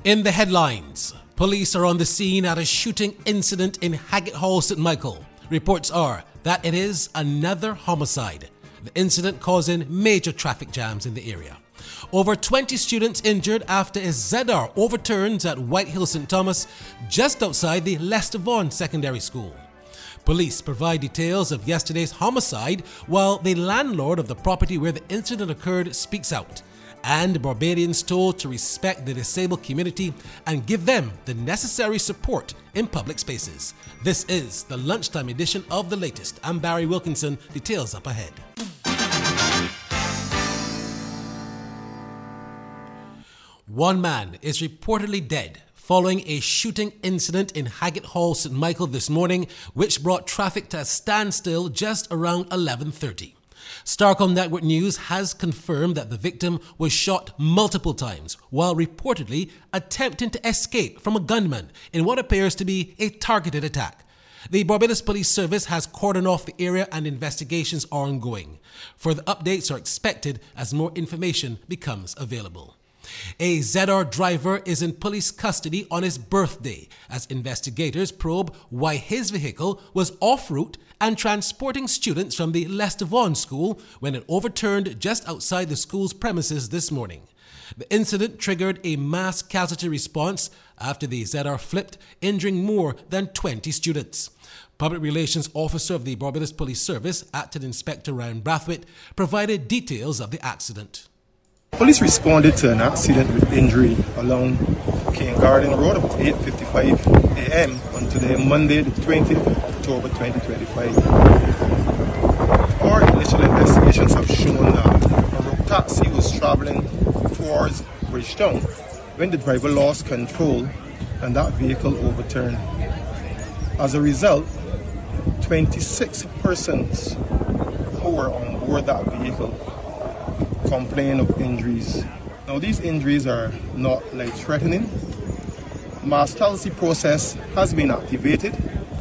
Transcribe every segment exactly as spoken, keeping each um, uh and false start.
In the headlines, police are on the scene at a shooting incident in Haggett Hall, Saint Michael. Reports are that it is another homicide. The incident causing major traffic jams in the area. Over twenty students injured after a Z R overturns at Whitehill Saint Thomas just outside the Lester Vaughan Secondary School. Police provide details of yesterday's homicide while the landlord of the property where the incident occurred speaks out. And Barbadians told to respect the disabled community and give them the necessary support in public spaces. This is the lunchtime edition of The Latest. I'm Barry Wilkinson. Details up ahead. One man is reportedly dead following a shooting incident in Haggett Hall, Saint Michael this morning, which brought traffic to a standstill just around eleven thirty. Starcom Network News has confirmed that the victim was shot multiple times while reportedly attempting to escape from a gunman in what appears to be a targeted attack. The Barbados Police Service has cordoned off the area and investigations are ongoing. Further updates are expected as more information becomes available. A Z R driver is in police custody on his birthday as investigators probe why his vehicle was off route and transporting students from the Lester Vaughan School when it overturned just outside the school's premises this morning. The incident triggered a mass casualty response after the Z R flipped, injuring more than twenty students. Public Relations Officer of the Barbados Police Service, Acting Inspector Ryan Brathwaite, provided details of the accident. Police responded to an accident with injury along King Garden Road about eight fifty-five a m on today, Monday, the twentieth of October twenty twenty-five. Our initial investigations have shown that a road taxi was traveling towards Bridgetown when the driver lost control and that vehicle overturned. As a result, twenty-six persons who were on board that vehicle complain of injuries. Now these injuries are not life-threatening. Mass casualty process has been activated,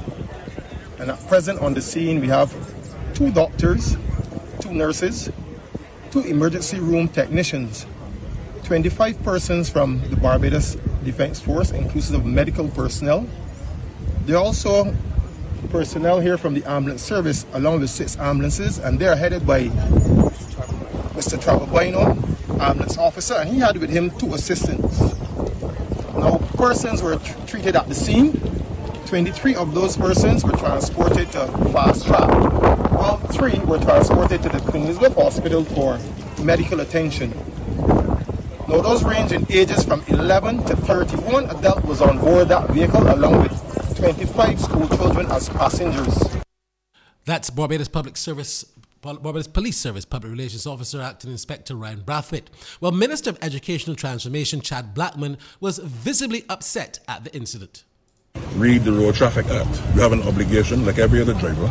and at present on the scene we have two doctors, two nurses, two emergency room technicians, twenty-five persons from the Barbados Defence Force, inclusive of medical personnel. There are also personnel here from the ambulance service along with six ambulances, and they are headed by Mister Travabueno, ambulance officer, and he had with him two assistants. Now, persons were tr- treated at the scene. twenty-three of those persons were transported to fast track, while three were transported to the Queen Elizabeth Hospital for medical attention. Now, those range in ages from eleven to thirty-one. Adult was on board that vehicle along with twenty-five school children as passengers. That's Barbados Public Service Barbados Police Service Public Relations Officer, Acting Inspector Ryan Brathwaite. Well, Minister of Educational Transformation Chad Blackman was visibly upset at the incident. Read the Road Traffic Act. You have an obligation, like every other driver,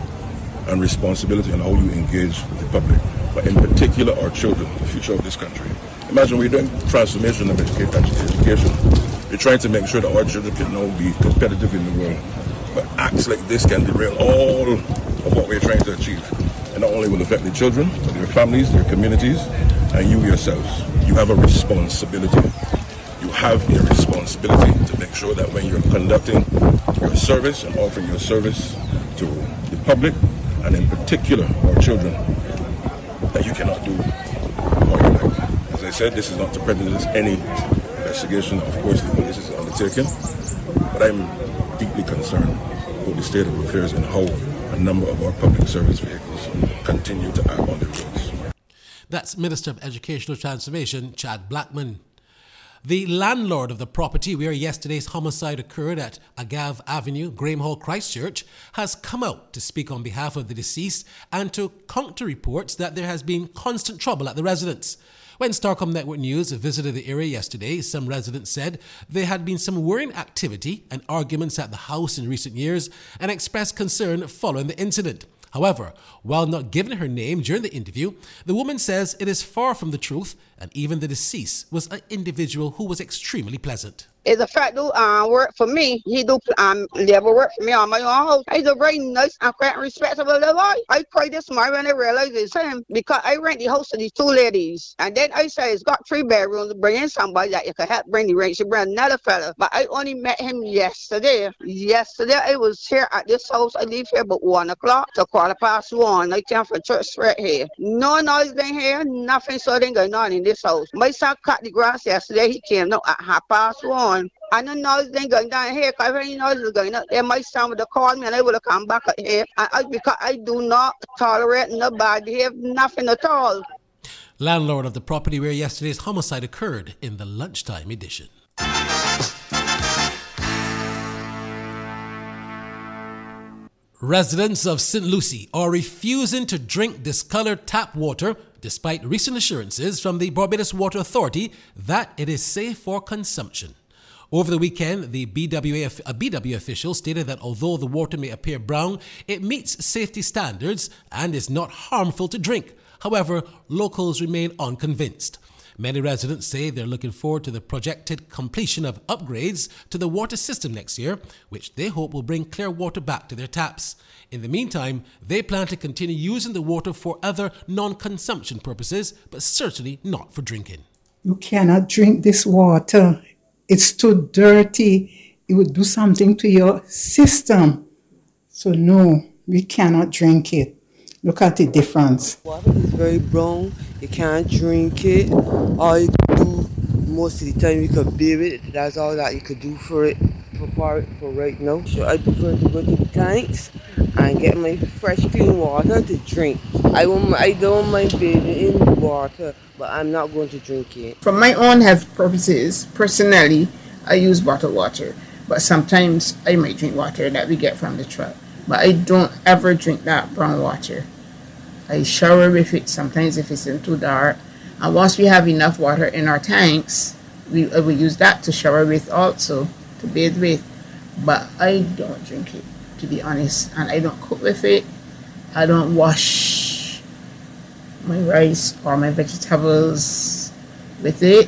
and responsibility on how you engage with the public, but in particular our children, the future of this country. Imagine we're doing transformation of education. We're trying to make sure that our children can now be competitive in the world, but acts like this can derail all of what we're trying to achieve. And not only will affect the children, but their families, their communities, and you yourselves. You have a responsibility. You have a responsibility to make sure that when you're conducting your service and offering your service to the public, and in particular our children, that you cannot do what you like. As I said, this is not to prejudice any investigation. Of course, the police is undertaken, but I'm deeply concerned about the state of affairs and how a number of our public service vehicles continue to act on their roads. That's Minister of Educational Transformation Chad Blackman. The landlord of the property where yesterday's homicide occurred at Agave Avenue, Graham Hall, Christchurch, has come out to speak on behalf of the deceased and to counter reports that there has been constant trouble at the residence. When Starcom Network News visited the area yesterday, some residents said there had been some worrying activity and arguments at the house in recent years and expressed concern following the incident. However, while not giving her name during the interview, the woman says it is far from the truth and even the deceased was an individual who was extremely pleasant. It's a fact do uh, work for me. He do um labor work for me on my own house. He's a very nice and quite respectable guy. I cried this morning when I realized it's him because I rent the house to these two ladies. And then I say it's got three bedrooms, bring in somebody that you can help bring the rent. She bring another fella. But I only met him yesterday. Yesterday I was here at this house. I leave here about one o'clock to quarter past one. I came for church right here. No noise in here, nothing sudden going on in this house. My son cut the grass yesterday. He came now at half past one. I don't know if they're going down here because if any noise is going up there, my son would have called me and I would have come back up here. And I, because I do not tolerate nobody, have nothing at all. Landlord of the property where yesterday's homicide occurred in the lunchtime edition. Residents of Saint Lucie are refusing to drink discolored tap water despite recent assurances from the Barbados Water Authority that it is safe for consumption. Over the weekend, the B W A, a B W official stated that although the water may appear brown, it meets safety standards and is not harmful to drink. However, locals remain unconvinced. Many residents say they're looking forward to the projected completion of upgrades to the water system next year, which they hope will bring clear water back to their taps. In the meantime, they plan to continue using the water for other non-consumption purposes, but certainly not for drinking. You cannot drink this water. It's too dirty. It would do something to your system. So no, we cannot drink it. Look at the difference. Water is very brown. You can't drink it. All you can do most of the time, you can bathe it. That's all that you could do for it, for it for right now. So I prefer to go to the tanks and get my fresh, clean water to drink. I won't, I don't mind bathing in the water, but I'm not going to drink it. For my own health purposes, personally, I use bottled water. But sometimes I might drink water that we get from the truck. But I don't ever drink that brown water. I shower with it sometimes if it's too dark. And once we have enough water in our tanks, we uh, we use that to shower with also, to bathe with. But I don't drink it, to be honest. And I don't cook with it. I don't wash my rice or my vegetables with it.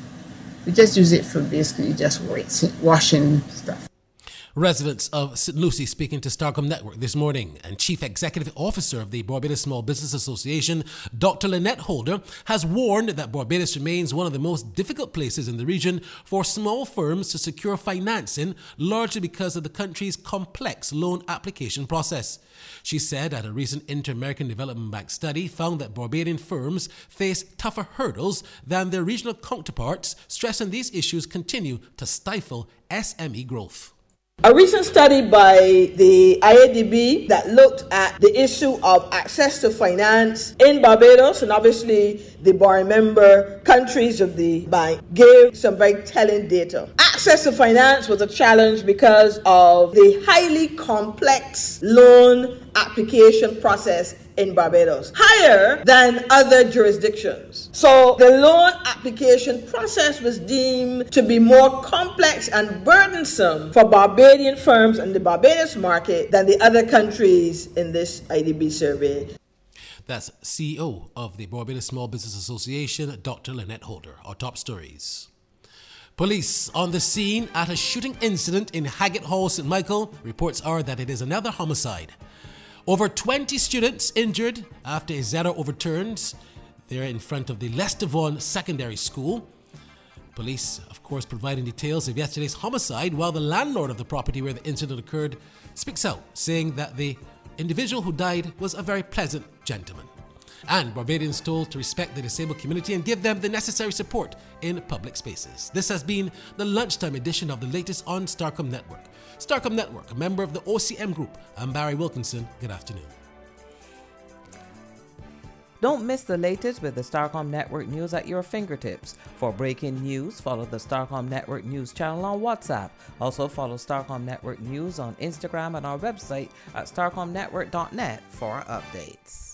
We just use it for basically just washing stuff. Residents of Saint Lucie speaking to Starcom Network this morning, and Chief Executive Officer of the Barbados Small Business Association, Doctor Lynette Holder, has warned that Barbados remains one of the most difficult places in the region for small firms to secure financing, largely because of the country's complex loan application process. She said that a recent Inter-American Development Bank study found that Barbadian firms face tougher hurdles than their regional counterparts, stressing these issues continue to stifle S M E growth. A recent study by the I A D B that looked at the issue of access to finance in Barbados and obviously the borrowing member countries of the bank gave some very telling data. Access to finance was a challenge because of the highly complex loan application process in Barbados, higher than other jurisdictions. So the loan application process was deemed to be more complex and burdensome for Barbadian firms in the Barbados market than the other countries in this I D B survey. That's C E O of the Barbados Small Business Association, Doctor Lynette Holder. Our top stories. Police on the scene at a shooting incident in Haggett Hall, Saint Michael. Reports are that it is another homicide. Over twenty students injured after a Zeta overturned. They're in front of the Lester Vaughan Secondary School. Police, of course, providing details of yesterday's homicide, while the landlord of the property where the incident occurred speaks out, saying that the individual who died was a very pleasant gentleman. And Barbadians told to respect the disabled community and give them the necessary support in public spaces. This has been the lunchtime edition of the latest on Starcom Network. Starcom Network, a member of the O C M Group. I'm Barry Wilkinson. Good afternoon. Don't miss the latest with the Starcom Network news at your fingertips. For breaking news, follow the Starcom Network news channel on WhatsApp. Also follow Starcom Network news on Instagram and our website at starcom network dot net for updates.